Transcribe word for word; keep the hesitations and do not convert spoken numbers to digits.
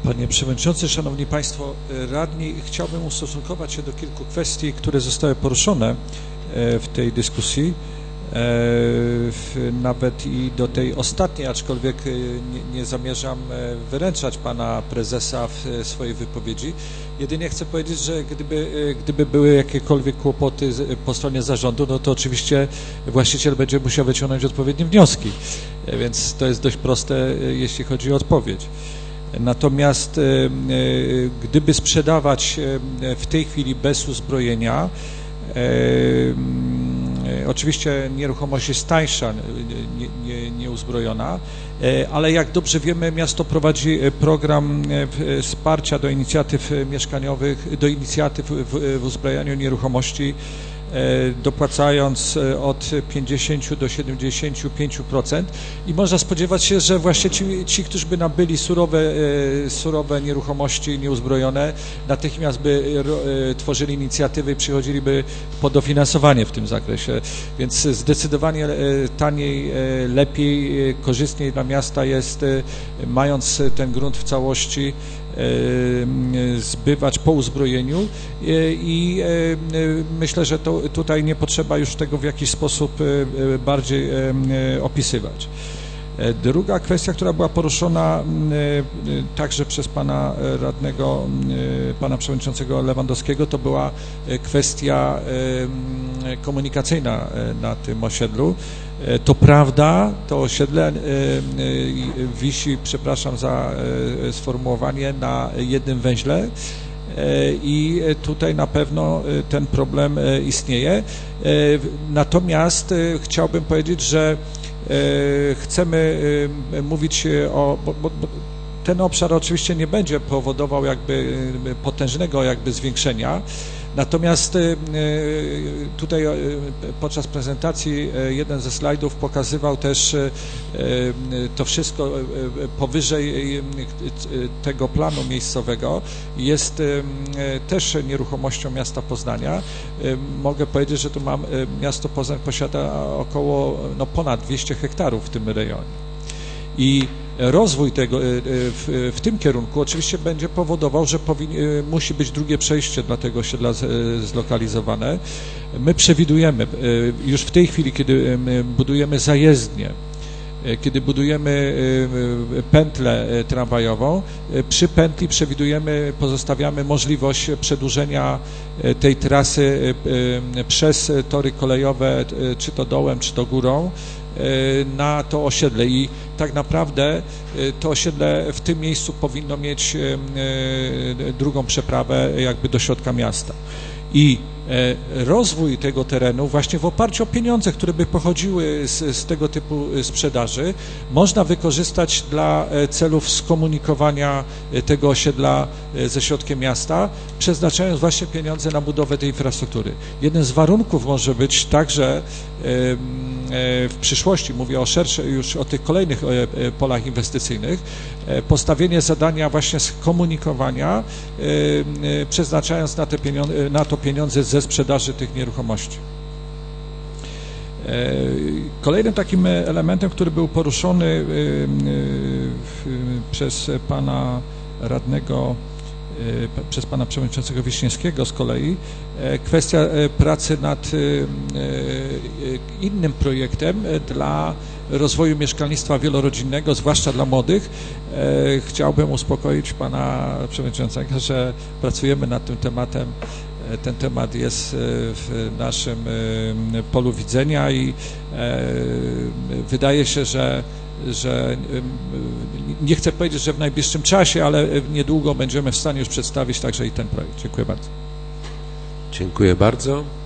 Panie Przewodniczący, Szanowni Państwo Radni, chciałbym ustosunkować się do kilku kwestii, które zostały poruszone w tej dyskusji, nawet i do tej ostatniej, aczkolwiek nie, nie zamierzam wyręczać Pana Prezesa w swojej wypowiedzi. Jedynie chcę powiedzieć, że gdyby, gdyby były jakiekolwiek kłopoty po stronie zarządu, no to oczywiście właściciel będzie musiał wyciągnąć odpowiednie wnioski, więc to jest dość proste, jeśli chodzi o odpowiedź. Natomiast gdyby sprzedawać w tej chwili bez uzbrojenia, oczywiście nieruchomość jest tańsza, nie, nie, nieuzbrojona, ale jak dobrze wiemy, miasto prowadzi program wsparcia do inicjatyw mieszkaniowych, do inicjatyw w, w uzbrajaniu nieruchomości, dopłacając od pięćdziesięciu do siedemdziesięciu pięciu procent i można spodziewać się, że właśnie ci, ci którzy by nabyli surowe, surowe nieruchomości nieuzbrojone, natychmiast by tworzyli inicjatywy i przychodziliby po dofinansowanie w tym zakresie, więc zdecydowanie taniej, lepiej, korzystniej dla miasta jest, mając ten grunt w całości, zbywać po uzbrojeniu i myślę, że to tutaj nie potrzeba już tego w jakiś sposób bardziej opisywać. Druga kwestia, która była poruszona także przez pana radnego, pana przewodniczącego Lewandowskiego, to była kwestia komunikacyjna na tym osiedlu. To prawda, to osiedle wisi, przepraszam za sformułowanie, na jednym węźle i tutaj na pewno ten problem istnieje. Natomiast chciałbym powiedzieć, że chcemy mówić o... Bo, bo, bo ten obszar oczywiście nie będzie powodował jakby potężnego jakby zwiększenia, natomiast tutaj podczas prezentacji jeden ze slajdów pokazywał też to wszystko powyżej tego planu miejscowego jest też nieruchomością miasta Poznania. Mogę powiedzieć, że tu mam, miasto Poznań posiada około, no ponad dwieście hektarów w tym rejonie. I rozwój tego w, w tym kierunku oczywiście będzie powodował, że powinni, musi być drugie przejście dla tego osiedla zlokalizowane. My przewidujemy już w tej chwili, kiedy budujemy zajezdnię, kiedy budujemy pętlę tramwajową, przy pętli przewidujemy, pozostawiamy możliwość przedłużenia tej trasy przez tory kolejowe, czy to dołem, czy to górą, na to osiedle i tak naprawdę to osiedle w tym miejscu powinno mieć drugą przeprawę jakby do środka miasta. I rozwój tego terenu właśnie w oparciu o pieniądze, które by pochodziły z, z tego typu sprzedaży, można wykorzystać dla celów skomunikowania tego osiedla ze środkiem miasta, przeznaczając właśnie pieniądze na budowę tej infrastruktury. Jeden z warunków może być także w przyszłości, mówię o szerszej, już o tych kolejnych polach inwestycyjnych, postawienie zadania właśnie skomunikowania, przeznaczając na, te pieniądze, na to pieniądze ze sprzedaży tych nieruchomości. Kolejnym takim elementem, który był poruszony przez pana radnego, przez pana przewodniczącego Wiśniewskiego z kolei, kwestia pracy nad innym projektem dla rozwoju mieszkalnictwa wielorodzinnego, zwłaszcza dla młodych. Chciałbym uspokoić pana przewodniczącego, że pracujemy nad tym tematem. Ten temat jest w naszym polu widzenia i wydaje się, że, że nie chcę powiedzieć, że w najbliższym czasie, ale niedługo będziemy w stanie już przedstawić także i ten projekt. Dziękuję bardzo. Dziękuję bardzo.